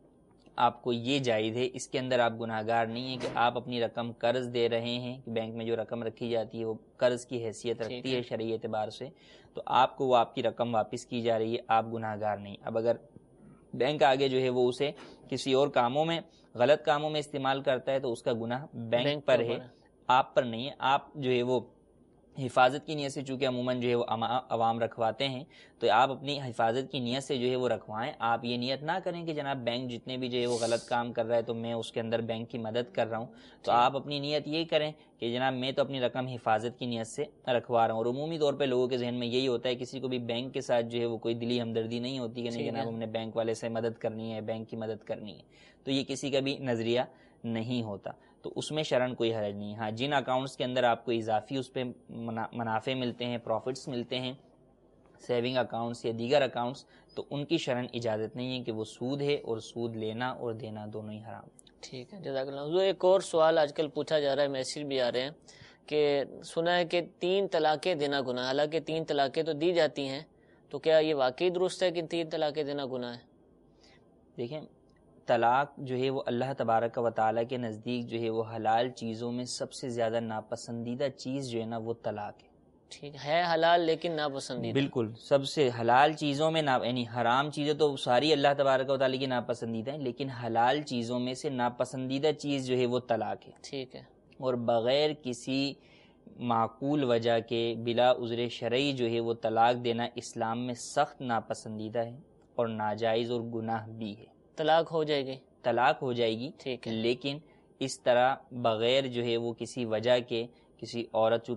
آپ کو یہ جائز ہے. اس کے اندر آپ گناہ گار نہیں ہیں کہ آپ اپنی رقم قرض دے رہے ہیں. بینک میں جو رقم رکھی جاتی ہے وہ قرض کی حیثیت رکھتی ہے شرعی اعتبار سے, تو آپ کو وہ آپ کی رقم واپس کی جا رہی ہے, آپ گناہ گار نہیں. اب اگر بینک آگے جو ہے وہ اسے کسی اور کاموں میں, غلط کاموں میں استعمال کرتا ہے تو اس کا گناہ بینک پر ہے, آپ پر نہیں ہے. آپ جو ہے وہ حفاظت کی نیت سے, چونکہ عموماً جو ہے وہ عوام رکھواتے ہیں, تو آپ اپنی حفاظت کی نیت سے جو ہے وہ رکھوائیں. آپ یہ نیت نہ کریں کہ جناب بینک جتنے بھی جو ہے وہ غلط کام کر رہا ہے تو میں اس کے اندر بینک کی مدد کر رہا ہوں. تو آپ اپنی نیت یہ کریں کہ جناب میں تو اپنی رقم حفاظت کی نیت سے رکھوا رہا ہوں. اور عمومی طور پہ لوگوں کے ذہن میں یہی ہوتا ہے, کسی کو بھی بینک کے ساتھ جو ہے وہ کوئی دلی ہمدردی نہیں ہوتی کہ نہیں جناب ہم نے بینک والے سے مدد کرنی ہے, بینک کی مدد کرنی ہے. تو یہ کسی کا بھی نظریہ نہیں ہوتا, تو اس میں شرعاً کوئی حرج نہیں. ہاں جن اکاؤنٹس کے اندر آپ کو اضافی اس پہ منافع ملتے ہیں, پروفٹس ملتے ہیں, سیونگ اکاؤنٹس یا دیگر اکاؤنٹس, تو ان کی شرعاً اجازت نہیں ہے کہ وہ سود ہے, اور سود لینا اور دینا دونوں ہی حرام. ٹھیک ہے, جزاک اللہ. حضور ایک اور سوال آج کل پوچھا جا رہا ہے, میسیج بھی آ رہے ہیں کہ سنا ہے کہ تین طلاقیں دینا گناہ. حالانکہ تین طلاقیں تو دی جاتی ہیں, تو کیا یہ واقعی درست ہے کہ تین طلاقیں دینا گناہ ہے؟ دیکھیں طلاق جو ہے وہ اللہ تبارک و تعالیٰ کے نزدیک جو ہے وہ حلال چیزوں میں سب سے زیادہ ناپسندیدہ چیز جو ہے نا وہ طلاق ہے. ٹھیک ہے, حلال لیکن ناپسندیدہ. بالکل, سب سے حلال چیزوں میں نا, یعنی حرام چیزیں تو ساری اللہ تبارک و تعالیٰ کی ناپسندیدہ ہیں, لیکن حلال چیزوں میں سے ناپسندیدہ چیز جو ہے وہ طلاق ہے. ٹھیک ہے, اور بغیر کسی معقول وجہ کے بلا عذر شرعی جو ہے وہ طلاق دینا اسلام میں سخت ناپسندیدہ ہے اور ناجائز اور گناہ بھی ہے. طلاق ہو جائے گی, طلاق ہو جائے گی, ٹھیک ہے, لیکن اس طرح بغیر جو ہے وہ کسی وجہ کے کسی عورت, چونکہ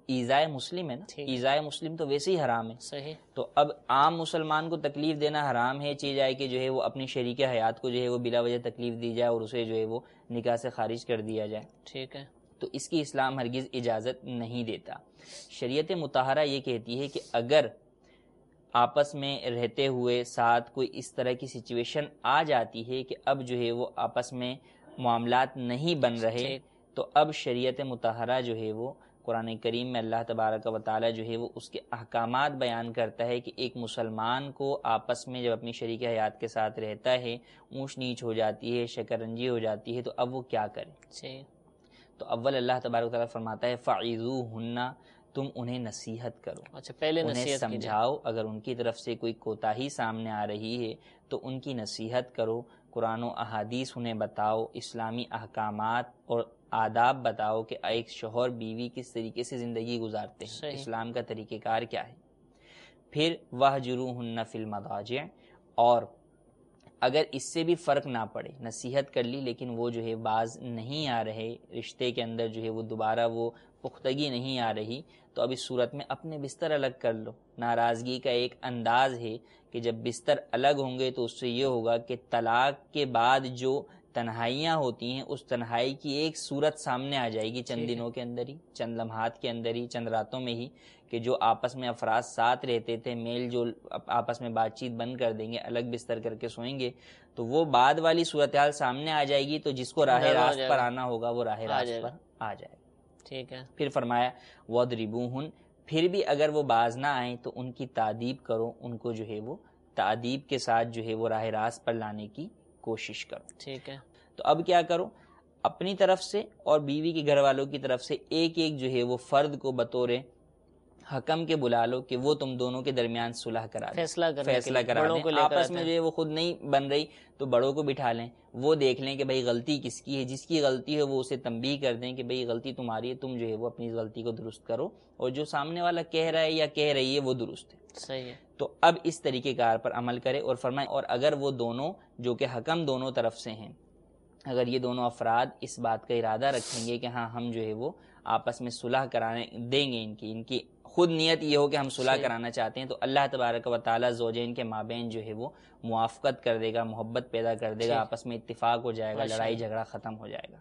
ایذائے مسلم ہے نا، ایذائے مسلم تو ویسے ہی حرام ہے. صحیح. تو اب عام مسلمان کو تکلیف دینا حرام ہے، چیز جائے کہ جو ہے وہ اپنی شریک حیات کو جو ہے وہ بلا وجہ تکلیف دی جائے اور اسے جو ہے وہ نکاح سے خارج کر دیا جائے. ٹھیک ہے. تو اس کی اسلام ہرگز اجازت نہیں دیتا. شریعت مطہرہ یہ کہتی ہے کہ اگر آپس میں رہتے ہوئے ساتھ کوئی اس طرح کی سچویشن آ جاتی ہے کہ اب جو ہے وہ آپس میں معاملات نہیں بن رہے، تو اب شریعت مطہرہ جو ہے وہ قرآن کریم میں اللہ تبارک و تعالی جو ہے وہ اس کے احکامات بیان کرتا ہے کہ ایک مسلمان کو آپس میں جب اپنی شریک حیات کے ساتھ رہتا ہے، اونچ نیچ ہو جاتی ہے، شکرنجی ہو جاتی ہے، تو اب وہ کیا کرے. تو اول اللہ تبارک و تعالی فرماتا ہے فَعِظُوهُنَّ، تم انہیں نصیحت کرو. اچھا، پہلے انہیں نصیحت سمجھاؤ. اگر ان کی طرف سے کوئی کوتاہی سامنے آ رہی ہے تو ان کی نصیحت کرو، قرآن و احادیث انہیں بتاؤ، اسلامی احکامات اور آداب بتاؤ کہ ایک شوہر بیوی کس طریقے سے زندگی گزارتے ہیں، صحیح. اسلام کا طریقہ کار کیا ہے. پھر وَاهْجُرُوهُنَّ فِي الْمَضَاجِعِ، اور اگر اس سے بھی فرق نہ پڑے، نصیحت کر لی لیکن وہ جو ہے باز نہیں آ رہے، رشتے کے اندر جو ہے وہ دوبارہ وہ پختگی نہیں آ رہی، تو اب اس صورت میں اپنے بستر الگ کر لو. ناراضگی کا ایک انداز ہے کہ جب بستر الگ ہوں گے تو اس سے یہ ہوگا کہ طلاق کے بعد جو تنہائیاں ہوتی ہیں اس تنہائی کی ایک صورت سامنے آ جائے گی چند دنوں کے اندر ہی، چند لمحات کے اندر ہی، چند راتوں میں ہی، کہ جو آپس میں افراد ساتھ رہتے تھے میل جو آپس میں بات چیت بند کر دیں گے، الگ بستر کر کے سوئیں گے، تو وہ بعد والی صورتحال سامنے آ جائے گی. تو جس کو راہ راست پر آنا ہوگا وہ راہ راست پر آ جائے گا. ٹھیک ہے. پھر فرمایا وَاضْرِبُوهُنَّ، پھر بھی اگر وہ باز نہ آئیں تو ان کی تعدیب کرو، ان کو جو ہے وہ تعدیب کے ساتھ جو ہے وہ راہ راست پر لانے کی کوشش کرو. ٹھیک ہے. تو اب کیا کرو، اپنی طرف سے اور بیوی کے گھر والوں کی طرف سے ایک ایک جو ہے وہ فرد کو بطور حکم کے بلا لو کہ وہ تم دونوں کے درمیان صلح کرا دیں، فیصلہ فیصلہ کرا دیں. آپس میں جو ہے وہ خود نہیں بن رہی تو بڑوں کو بٹھا لیں، وہ دیکھ لیں کہ بھئی غلطی کس کی ہے، جس کی غلطی ہے وہ اسے تنبیہ کر دیں کہ بھئی غلطی تمہاری ہے، تم جو ہے وہ اپنی غلطی کو درست کرو، اور جو سامنے والا کہہ رہا ہے یا کہہ رہی ہے وہ درست ہے. صحیح ہے. تو اب اس طریقے کار پر عمل کرے. اور فرمائے اور اگر وہ دونوں جو کہ حکم دونوں طرف سے ہیں، اگر یہ دونوں افراد اس بات کا ارادہ رکھیں گے کہ ہاں ہم جو ہے وہ آپس میں صلح کرانے دیں گے، ان کی ان کی خود نیت یہ ہو کہ ہم صلح کرانا چاہتے ہیں، تو اللہ تبارک و تعالیٰ زوجین کے مابین جو ہے وہ موافقت کر دے گا، محبت پیدا کر دے گا، آپس میں اتفاق ہو جائے گا، لڑائی جھگڑا ختم ہو جائے گا.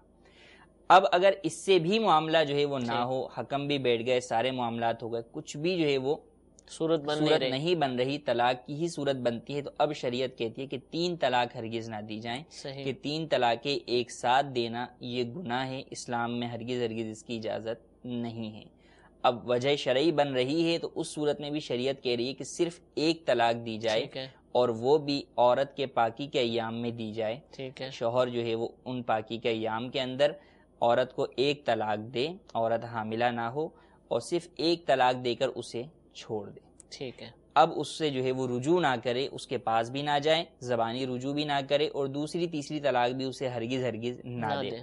اب اگر اس سے بھی معاملہ جو ہے وہ نہ ہو، حکم بھی بیٹھ گئے، سارے معاملات ہو گئے، کچھ بھی جو ہے وہ صورت بن صورت نہیں بن رہی، طلاق کی ہی صورت بنتی ہے، تو اب شریعت کہتی ہے کہ تین طلاق ہرگز نہ دی جائیں. کہ تین طلاقیں ایک ساتھ دینا یہ گناہ ہے، اسلام میں ہرگز ہرگز اس کی اجازت نہیں ہے. اب وجہ شرعی بن رہی ہے تو اس صورت میں بھی شریعت کہہ رہی ہے کہ صرف ایک طلاق دی جائے، اور وہ بھی عورت کے پاکی کے ایام میں دی جائے. ٹھیک ہے. شوہر جو ہے وہ ان پاکی کے ایام کے اندر عورت کو ایک طلاق دے، عورت حاملہ نہ ہو، اور صرف ایک طلاق دے کر اسے چھوڑ دے. ٹھیک ہے. اب اس سے جو ہے وہ رجوع نہ کرے، اس کے پاس بھی نہ جائے، زبانی رجوع بھی نہ کرے، اور دوسری تیسری طلاق بھی اسے ہرگز ہرگز نہ دے.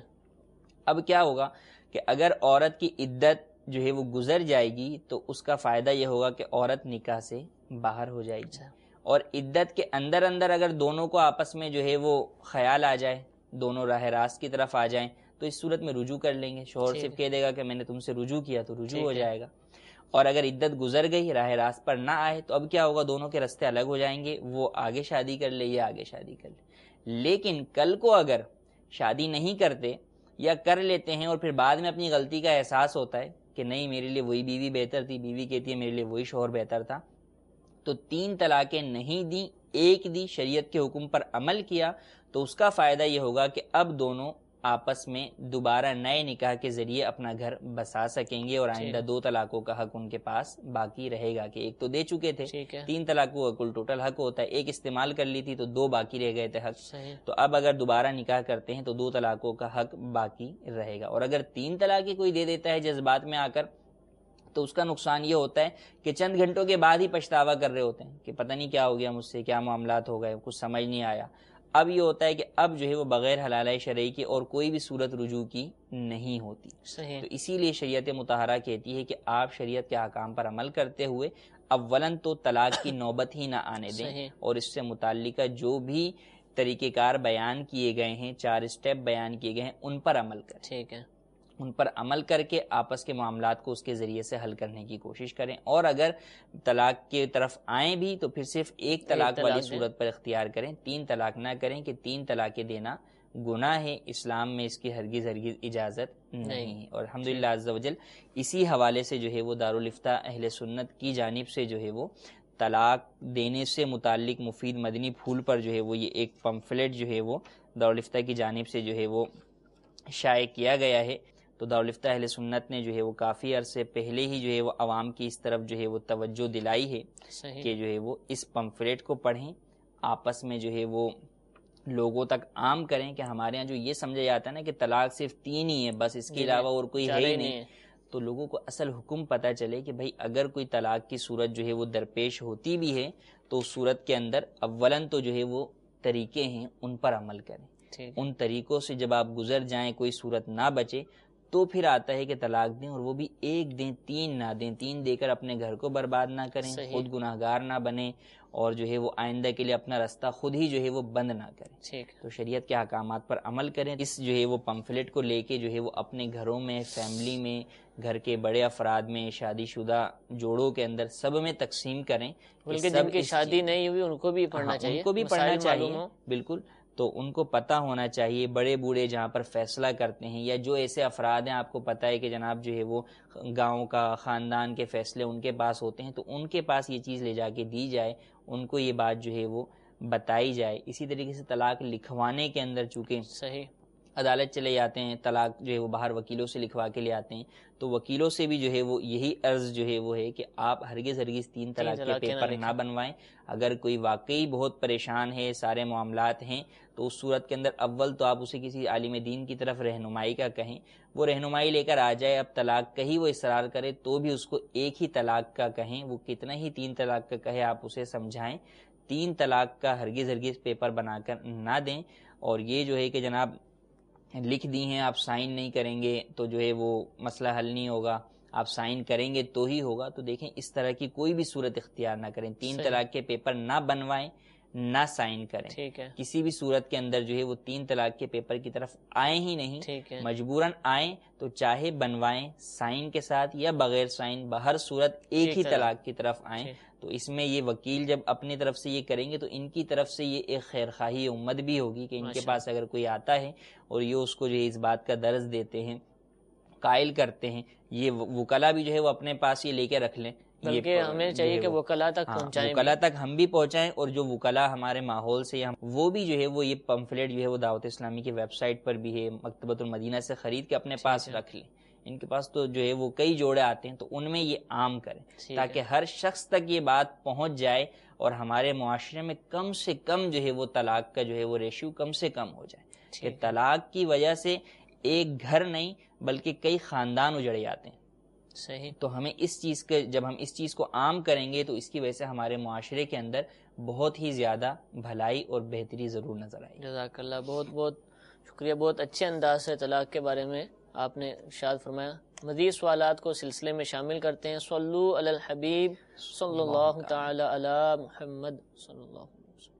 اب کیا ہوگا کہ اگر عورت کی عدت جو ہے وہ گزر جائے گی تو اس کا فائدہ یہ ہوگا کہ عورت نکاح سے باہر ہو جائے گی. اور عدت کے اندر اندر اگر دونوں کو آپس میں جو ہے وہ خیال آ جائے، دونوں راہ راست کی طرف آ جائیں، تو اس صورت میں رجوع کر لیں گے. شوہر صرف کہہ دے گا کہ میں نے تم سے رجوع کیا، تو رجوع ہو جائے گا. اور اگر عدت گزر گئی، راہ راست پر نہ آئے، تو اب کیا ہوگا، دونوں کے راستے الگ ہو جائیں گے، وہ آگے شادی کر لے یا آگے شادی کر لے. لیکن کل کو اگر شادی نہیں کرتے یا کر لیتے ہیں اور پھر بعد میں اپنی غلطی کا احساس ہوتا ہے کہ نہیں میرے لیے وہی بیوی بہتر تھی، بیوی کہتی ہے میرے لیے وہی شوہر بہتر تھا، تو تین طلاقیں نہیں دیں، ایک دی، شریعت کے حکم پر عمل کیا، تو اس کا فائدہ یہ ہوگا کہ اب دونوں آپس میں دوبارہ نئے نکاح کے ذریعے اپنا گھر بسا سکیں گے، اور آئندہ دو طلاقوں کا حق ان کے پاس باقی رہے گا. کہ ایک تو دے چکے تھے، تین طلاقوں کا کل ٹوٹل حق ہوتا ہے، ایک استعمال کر لی تھی تو دو باقی رہ گئے تھے حق. تو اب اگر دوبارہ نکاح کرتے ہیں تو دو طلاقوں کا حق باقی رہے گا. اور اگر تین طلاقیں کوئی دے دیتا ہے جذبات میں آ کر، تو اس کا نقصان یہ ہوتا ہے کہ چند گھنٹوں کے بعد ہی پچھتاوا کر رہے ہوتے ہیں کہ پتہ نہیں کیا ہو گیا مجھ سے، کیا معاملات ہو گئے، کچھ سمجھ نہیں آیا. اب یہ ہوتا ہے کہ اب جو ہے وہ بغیر حلالہ شرعی کی اور کوئی بھی صورت رجوع کی نہیں ہوتی. صحیح. تو اسی لیے شریعت مطہرہ کہتی ہے کہ آپ شریعت کے احکام پر عمل کرتے ہوئے اولاً تو طلاق کی نوبت ہی نہ آنے دیں، اور اس سے متعلقہ جو بھی طریقہ کار بیان کیے گئے ہیں، چار اسٹیپ بیان کیے گئے ہیں، ان پر عمل کریں. ٹھیک ہے. ان پر عمل کر کے آپس کے معاملات کو اس کے ذریعے سے حل کرنے کی کوشش کریں، اور اگر طلاق کے طرف آئیں بھی تو پھر صرف ایک طلاق والی صورت پر اختیار کریں، تین طلاق نہ کریں کہ تین طلاقیں دینا گناہ ہے، اسلام میں اس کی ہرگز ہرگز اجازت نہیں ہے۔ اور الحمدللہ عز و جل اسی حوالے سے جو ہے وہ دارالفتہ اہل سنت کی جانب سے جو ہے وہ طلاق دینے سے متعلق مفید مدنی پھول پر جو ہے وہ یہ ایک پمفلیٹ جو ہے وہ دارالفتہ کی جانب سے جو ہے وہ شائع کیا گیا ہے۔ تو دارالفتہ اہل سنت نے جو ہے وہ کافی عرصے پہلے ہی جو ہے وہ عوام کی اس طرف جو ہے وہ توجہ دلائی ہے کہ جو ہے وہ اس پمفلیٹ کو پڑھیں، آپس میں جو ہے وہ لوگوں تک عام کریں کہ ہمارے ہاں جو یہ سمجھا جاتا ہے نا کہ طلاق صرف تین ہی ہے، بس اس کے علاوہ اور کوئی ہے ہی نہیں، تو لوگوں کو اصل حکم پتہ چلے کہ بھائی اگر کوئی طلاق کی صورت جو ہے وہ درپیش ہوتی بھی ہے تو اس صورت کے اندر اولاً تو جو ہے وہ طریقے ہیں ان پر عمل کریں، ان طریقوں سے جب آپ گزر جائیں کوئی صورت نہ بچے تو پھر آتا ہے کہ طلاق دیں، اور وہ بھی ایک دیں، تین نہ دیں، تین دے کر اپنے گھر کو برباد نہ کریں، خود گناہگار نہ بنیں، اور جو ہے وہ آئندہ کے لیے اپنا راستہ خود ہی جو ہے وہ بند نہ کریں۔ تو شریعت کے احکامات پر عمل کریں، اس جو ہے وہ پمفلیٹ کو لے کے جو ہے وہ اپنے گھروں میں، فیملی میں، گھر کے بڑے افراد میں، شادی شدہ جوڑوں کے اندر سب میں تقسیم کریں، بلکہ جن کی شادی نہیں ہوئی ان کو بھی پڑھنا چاہیے، ان کو بھی پڑھنا چاہیے، بالکل، تو ان کو پتہ ہونا چاہیے، بڑے بوڑھے جہاں پر فیصلہ کرتے ہیں، یا جو ایسے افراد ہیں آپ کو پتہ ہے کہ جناب جو ہے وہ گاؤں کا، خاندان کے فیصلے ان کے پاس ہوتے ہیں، تو ان کے پاس یہ چیز لے جا کے دی جائے، ان کو یہ بات جو ہے وہ بتائی جائے۔ اسی طریقے سے طلاق لکھوانے کے اندر چونکہ صحیح عدالت چلے جاتے ہیں، طلاق جو ہے وہ باہر وکیلوں سے لکھوا کے لے آتے ہیں، تو وکیلوں سے بھی جو ہے وہ یہی عرض جو ہے وہ ہے کہ آپ ہرگز ہرگز تین طلاق کے پیپر نہ بنوائیں۔ اگر کوئی واقعی بہت پریشان ہے، سارے معاملات ہیں، تو اس صورت کے اندر اول تو آپ اسے کسی عالم دین کی طرف رہنمائی کا کہیں، وہ رہنمائی لے کر آ جائے، اب طلاق کہیں وہ اصرار کرے تو بھی اس کو ایک ہی طلاق کا کہیں، وہ کتنا ہی تین طلاق کا کہے آپ اسے سمجھائیں، تین طلاق کا ہرگز ہرگز پیپر بنا کر نہ دیں۔ اور یہ جو ہے کہ جناب لکھ دی ہیں، آپ سائن نہیں کریں گے تو جو ہے وہ مسئلہ حل نہیں ہوگا، آپ سائن کریں گے تو ہی ہوگا، تو دیکھیں اس طرح کی کوئی بھی صورت اختیار نہ کریں، تین طلاق کے پیپر نہ بنوائیں، نہ سائن کریں، کسی بھی صورت کے اندر جو ہے وہ تین طلاق کے پیپر کی طرف آئیں ہی نہیں، مجبوراً آئیں تو چاہے بنوائیں سائن کے ساتھ یا بغیر سائن، بہر صورت ایک ہی طلاق کی طرف آئیں۔ تو اس میں یہ وکیل جب اپنی طرف سے یہ کریں گے تو ان کی طرف سے یہ ایک خیرخواہی امت بھی ہوگی کہ ان کے پاس اگر کوئی آتا ہے اور یہ اس کو جو ہے اس بات کا درس دیتے ہیں، قائل کرتے ہیں، یہ وکلا بھی جو ہے وہ اپنے پاس یہ لے کے رکھ لیں، بلکہ ہمیں چاہیے کہ وکلا تک پہنچائیں، وکلا تک ہم بھی پہنچائیں، اور جو وکلا ہمارے ماحول سے وہ بھی جو ہے وہ یہ پمفلیٹ جو ہے وہ دعوت اسلامی کی ویب سائٹ پر بھی ہے، مکتبۃ المدینہ سے خرید کے اپنے پاس رکھ لیں، ان کے پاس تو جو ہے وہ کئی جوڑے آتے ہیں، تو ان میں یہ عام کریں تاکہ ہر شخص تک یہ بات پہنچ جائے اور ہمارے معاشرے میں کم سے کم جو ہے وہ طلاق کا جو ہے وہ ریشیو کم سے کم ہو جائے، کہ طلاق کی وجہ سے ایک گھر نہیں بلکہ کئی خاندان اجڑ جاتے ہیں۔ صحیح، تو ہمیں اس چیز کے جب ہم اس چیز کو عام کریں گے تو اس کی وجہ سے ہمارے معاشرے کے اندر بہت ہی زیادہ بھلائی اور بہتری ضرور نظر آئے گی۔ جزاک اللہ، بہت بہت شکریہ، بہت اچھے انداز سے طلاق کے بارے میں آپ نے ارشاد فرمایا۔ مزید سوالات کو سلسلے میں شامل کرتے ہیں۔ صلو علی الحبیب صلی اللہ تعالی علی محمد صلی اللہ علیہ وسلم۔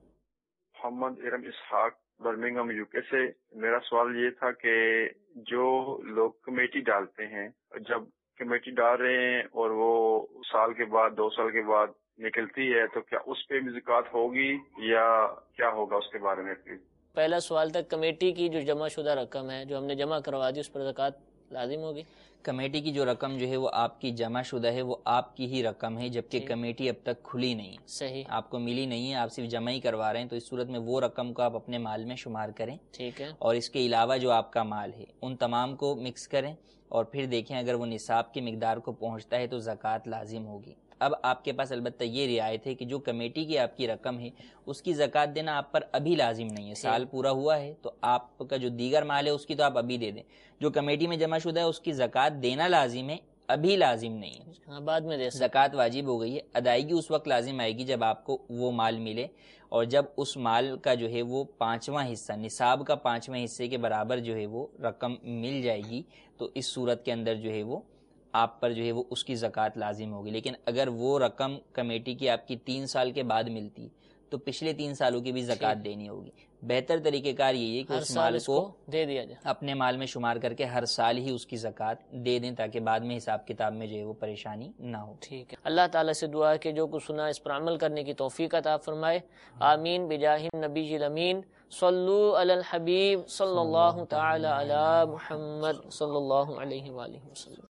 Muhammad Iram Ishaq, Birmingham U K سے۔ میرا سوال یہ تھا کہ جو لوگ کمیٹی ڈالتے ہیں، جب کمیٹی ڈال رہے ہیں اور وہ سال کے بعد، دو سال کے بعد نکلتی ہے، تو کیا اس پہ بھی زکوٰۃ ہوگی یا کیا ہوگا اس کے بارے میں پلیز؟ پہلا سوال تک، کمیٹی کی جو جمع شدہ رقم ہے جو ہم نے جمع کروا دی، اس پر زکوٰۃ لازم ہوگی؟ کمیٹی کی جو رقم جو ہے وہ آپ کی جمع شدہ ہے، وہ آپ کی ہی رقم ہے، جبکہ کمیٹی اب تک کھلی نہیں ہے، صحیح، آپ کو ملی نہیں ہے، آپ صرف جمع ہی کروا رہے ہیں، تو اس صورت میں وہ رقم کو آپ اپنے مال میں شمار کریں، ٹھیک ہے، اور اس کے علاوہ جو آپ کا مال ہے ان تمام کو مکس کریں، اور پھر دیکھیں اگر وہ نصاب کی مقدار کو پہنچتا ہے تو زکوٰۃ لازم ہوگی۔ اب آپ کے پاس البتہ یہ رعایت ہے کہ جو کمیٹی کی آپ کی رقم ہے اس کی زکوٰۃ دینا آپ پر ابھی لازم نہیں ہے، سال پورا ہوا ہے تو آپ کا جو دیگر مال ہے اس کی تو آپ ابھی دے دیں، جو کمیٹی میں جمع شدہ ہے اس کی زکوٰۃ دینا لازم ہے، ابھی لازم نہیں ہے، بعد میں دے، زکوٰۃ واجب ہو گئی ہے، ادائیگی اس وقت لازم آئے گی جب آپ کو وہ مال ملے، اور جب اس مال کا جو ہے وہ پانچواں حصہ، نصاب کا پانچواں حصے کے برابر جو ہے وہ رقم مل جائے گی، تو اس صورت کے اندر جو ہے وہ آپ پر جو ہے وہ اس کی زکوٰۃ لازم ہوگی۔ لیکن اگر وہ رقم کمیٹی کی آپ کی تین سال کے بعد ملتی تو پچھلے تین سالوں کی بھی زکوٰۃ دینی ہوگی۔ بہتر طریقہ کار یہی ہے کہ اس مال کو دے دیا جائے، اپنے مال میں شمار کر کے ہر سال ہی اس کی زکوٰۃ دے دیں، تاکہ بعد میں حساب کتاب میں جو ہے وہ پریشانی نہ ہو۔ ٹھیک ہے، اللہ تعالیٰ سے دعا ہے کہ جو کچھ سنا اس پر عمل کرنے کی توفیق عطا فرمائے، آمین بجاہ النبی الامین۔ صلو علی الحبیب صلی اللہ تعالی علی محمد صلی اللہ علیہ وآلہ وسلم۔